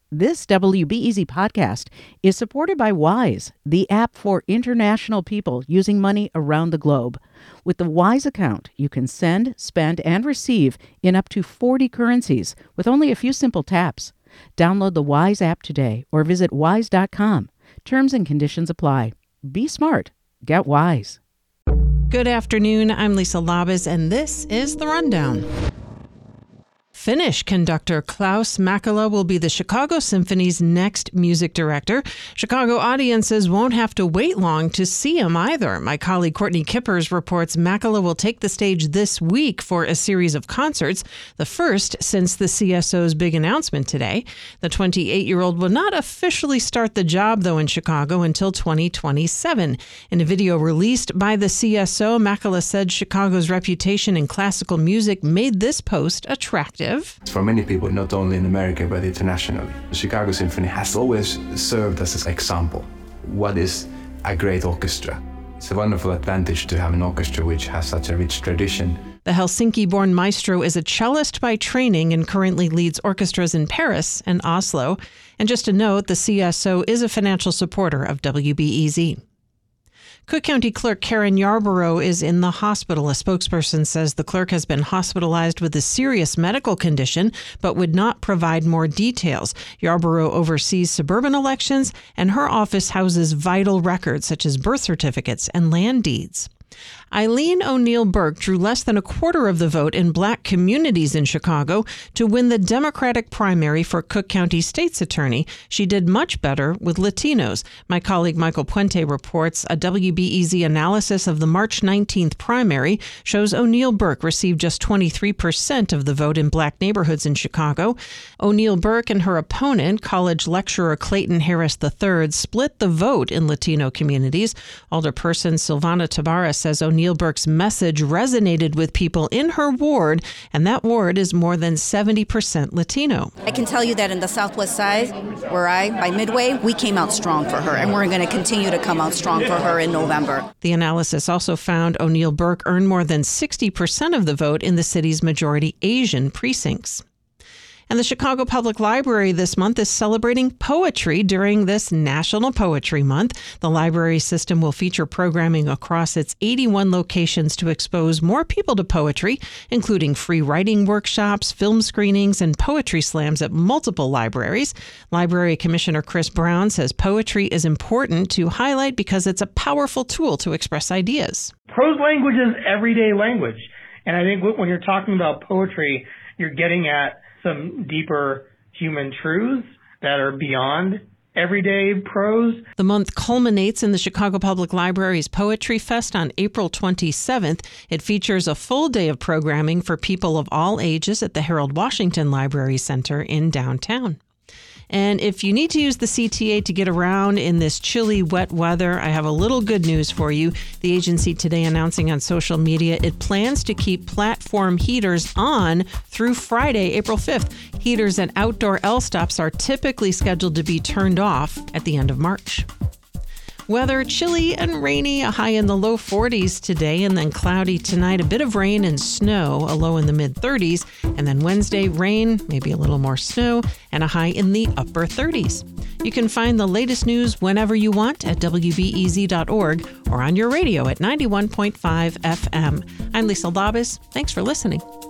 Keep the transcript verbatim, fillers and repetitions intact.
This W B E Z podcast is supported by Wise, the app for international people using money around the globe. With the Wise account, you can send, spend, and receive in up to forty currencies with only a few simple taps. Download the Wise app today or visit wise dot com. Terms and conditions apply. Be smart. Get Wise. Good afternoon. I'm Lisa Labas, and this is The Rundown. Finnish conductor Klaus Mäkelä will be the Chicago Symphony's next music director. Chicago audiences won't have to wait long to see him either. My colleague Courtney Kippers reports Mäkelä will take the stage this week for a series of concerts, the first since the C S O's big announcement today. The twenty-eight-year-old will not officially start the job, though, in Chicago until twenty twenty-seven. In a video released by the C S O, Mäkelä said Chicago's reputation in classical music made this post attractive. For many people, not only in America, but internationally, the Chicago Symphony has always served as an example. What is a great orchestra? It's a wonderful advantage to have an orchestra which has such a rich tradition. The Helsinki-born maestro is a cellist by training and currently leads orchestras in Paris and Oslo. And just a note, the C S O is a financial supporter of W B E Z. Cook County Clerk Karen Yarborough is in the hospital. A spokesperson says the clerk has been hospitalized with a serious medical condition, but would not provide more details. Yarborough oversees suburban elections, and her office houses vital records such as birth certificates and land deeds. Eileen O'Neill Burke drew less than a quarter of the vote in black communities in Chicago to win the Democratic primary for Cook County State's attorney. She did much better with Latinos. My colleague Michael Puente reports a W B E Z analysis of the March nineteenth primary shows O'Neill Burke received just twenty-three percent of the vote in black neighborhoods in Chicago. O'Neill Burke and her opponent, college lecturer Clayton Harris the third, split the vote in Latino communities. Alderperson Silvana Tabarra says O'Neill Burke's message resonated with people in her ward, and that ward is more than seventy percent Latino. I can tell you that in the Southwest side, where I, by Midway, we came out strong for her, and we're going to continue to come out strong for her in November. The analysis also found O'Neill Burke earned more than sixty percent of the vote in the city's majority Asian precincts. And the Chicago Public Library this month is celebrating poetry during this National Poetry Month. The library system will feature programming across its eighty-one locations to expose more people to poetry, including free writing workshops, film screenings, and poetry slams at multiple libraries. Library Commissioner Chris Brown says poetry is important to highlight because it's a powerful tool to express ideas. Prose language is everyday language. And I think when you're talking about poetry, you're getting at some deeper human truths that are beyond everyday prose. The month culminates in the Chicago Public Library's Poetry Fest on April twenty-seventh. It features a full day of programming for people of all ages at the Harold Washington Library Center in downtown. And if you need to use the C T A to get around in this chilly, wet weather, I have a little good news for you. The agency today announcing on social media it plans to keep platform heaters on through Friday, April fifth. Heaters at outdoor L stops are typically scheduled to be turned off at the end of March. Weather, chilly and rainy, a high in the low forties today, and then cloudy tonight, a bit of rain and snow, a low in the mid thirties, and then Wednesday, rain, maybe a little more snow, and a high in the upper thirties. You can find the latest news whenever you want at W B E Z dot org or on your radio at ninety-one point five F M. I'm Lisa Labas. Thanks for listening.